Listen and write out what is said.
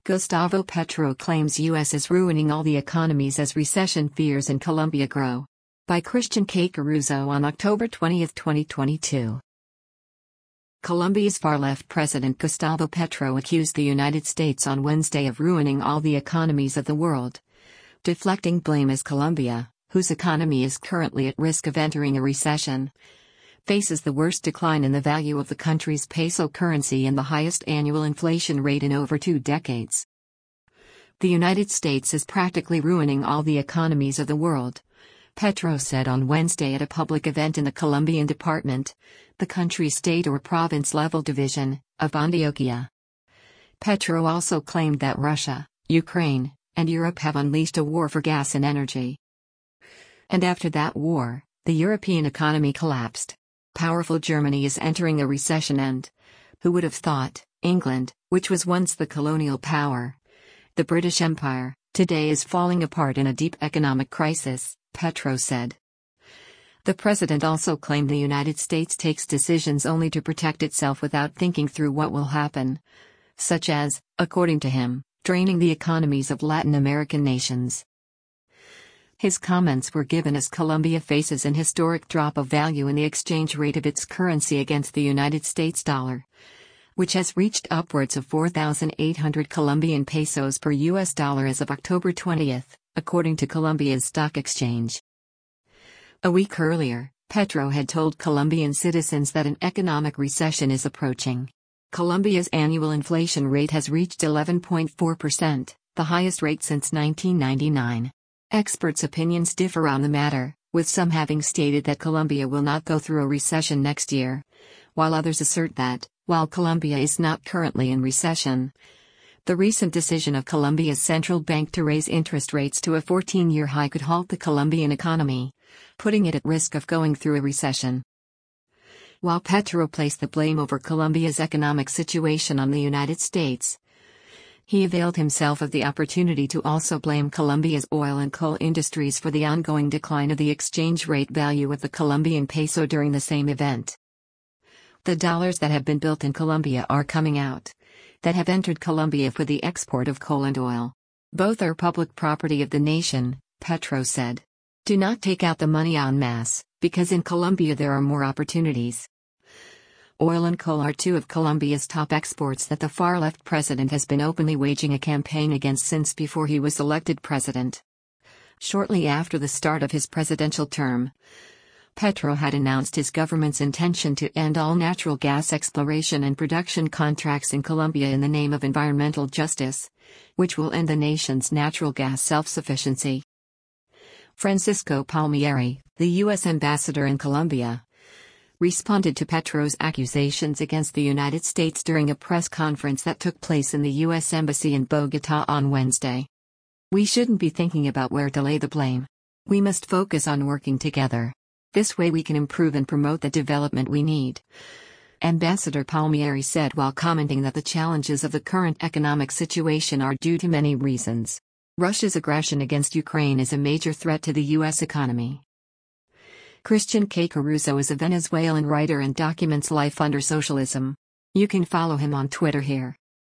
Gustavo Petro claims U.S. is ruining all the economies as recession fears in Colombia grow. By Christian K. Caruso on October 20, 2022. Colombia's far-left president Gustavo Petro accused the United States on Wednesday of ruining all the economies of the world, deflecting blame as Colombia, whose economy is currently at risk of entering a recession, faces the worst decline in the value of the country's peso currency and the highest annual inflation rate in over 2 decades. The United States is practically ruining all the economies of the world, Petro said on Wednesday at a public event in the Colombian department, the country's state or province-level division, of Antioquia. Petro also claimed that Russia, Ukraine, and Europe have unleashed a war for gas and energy. And after that war, the European economy collapsed. Powerful Germany is entering a recession and, who would have thought, England, which was once the colonial power, the British Empire, today is falling apart in a deep economic crisis, Petro said. The president also claimed the United States takes decisions only to protect itself without thinking through what will happen, such as, according to him, draining the economies of Latin American nations. His comments were given as Colombia faces an historic drop of value in the exchange rate of its currency against the United States dollar, which has reached upwards of 4,800 Colombian pesos per US dollar as of October 20, according to Colombia's stock exchange. A week earlier, Petro had told Colombian citizens that an economic recession is approaching. Colombia's annual inflation rate has reached 11.4%, the highest rate since 1999. Experts' opinions differ on the matter, with some having stated that Colombia will not go through a recession next year, while others assert that, while Colombia is not currently in recession, the recent decision of Colombia's central bank to raise interest rates to a 14-year high could halt the Colombian economy, putting it at risk of going through a recession. While Petro placed the blame over Colombia's economic situation on the United States, he availed himself of the opportunity to also blame Colombia's oil and coal industries for the ongoing decline of the exchange rate value of the Colombian peso during the same event. The dollars that have been built in Colombia are coming out, that have entered Colombia for the export of coal and oil. Both are public property of the nation, Petro said. Do not take out the money en masse, because in Colombia there are more opportunities. Oil and coal are 2 of Colombia's top exports that the far-left president has been openly waging a campaign against since before he was elected president. Shortly after the start of his presidential term, Petro had announced his government's intention to end all natural gas exploration and production contracts in Colombia in the name of environmental justice, which will end the nation's natural gas self-sufficiency. Francisco Palmieri, the U.S. ambassador in Colombia, responded to Petro's accusations against the United States during a press conference that took place in the U.S. Embassy in Bogotá on Wednesday. We shouldn't be thinking about where to lay the blame. We must focus on working together. This way we can improve and promote the development we need, Ambassador Palmieri said while commenting that the challenges of the current economic situation are due to many reasons. Russia's aggression against Ukraine is a major threat to the U.S. economy. Christian K. Caruso is a Venezuelan writer and documents life under socialism. You can follow him on Twitter here.